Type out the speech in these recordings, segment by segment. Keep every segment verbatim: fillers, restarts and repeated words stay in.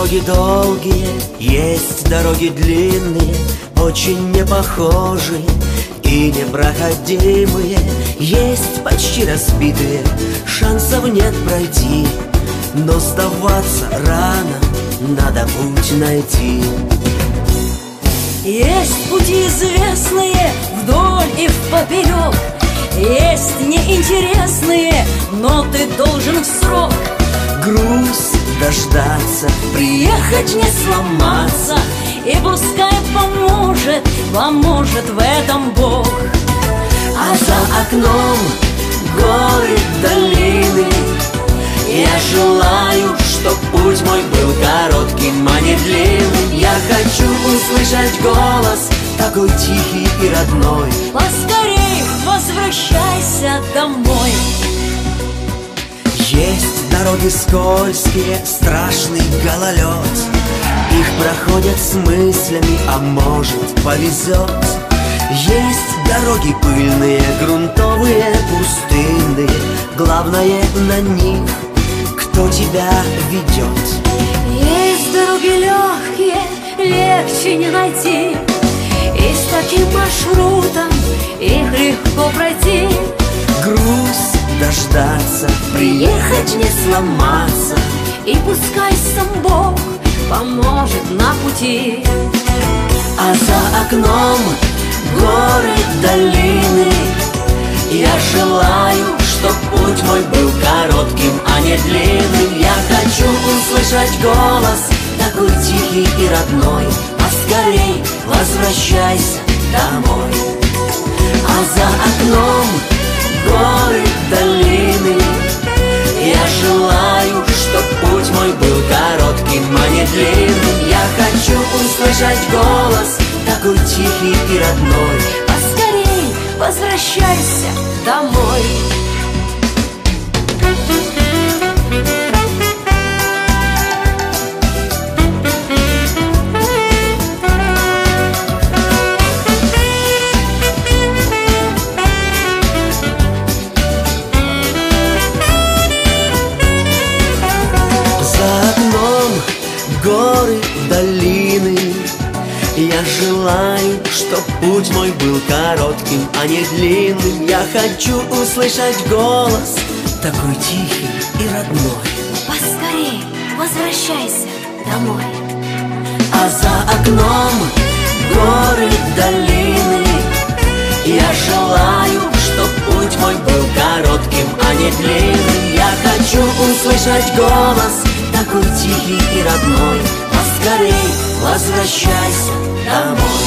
дороги долгие, есть дороги длинные, очень непохожие и непроходимые. Есть почти разбитые, шансов нет пройти, но сдаваться рано, надо путь найти. Есть пути известные вдоль и впоперек, есть неинтересные, но ты должен в срок. Груз дождаться, приехать не сломаться, и пускай поможет, поможет в этом Бог. А за окном горы, долины, я желаю, чтоб путь мой был коротким, а не длинным. Я хочу услышать голос, такой тихий и родной: поскорей возвращайся домой. Есть дороги скользкие, страшный гололед, их проходят с мыслями, а может повезет. Есть дороги пыльные, грунтовые, пустынные, главное на них, кто тебя ведет. Есть дороги легкие, легче не найти, и с таким маршрутом их легко пройти. Груз дождаться, приехать не сломаться, и пускай сам Бог поможет на пути. А за окном горы, долины, я желаю, чтоб путь мой был коротким, а не длинным. Я хочу услышать голос, такой тихий и родной: поскорей возвращайся домой. А за окном горы, долины, я желаю, чтоб путь мой был коротким, а не длинным. Я хочу услышать голос, такой тихий и родной: поскорей возвращайся домой. Горы, долины, я желаю, чтоб путь мой был коротким, а не длинным. Я хочу услышать голос, такой тихий и родной: поскорей возвращайся домой. А за окном горы, долины, я желаю, чтоб путь мой был коротким, а не длинным. Я хочу услышать голос, такой тихий и родной: поскорей возвращайся домой.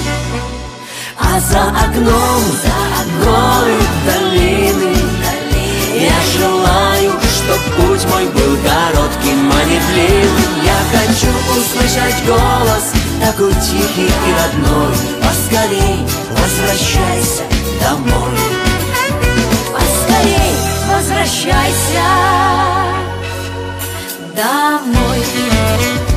А за окном горы, долины, я желаю, чтоб путь мой был коротким, а не длинным. Я хочу услышать голос, такой тихий и родной: поскорей возвращайся домой. Поскорей возвращайся домой.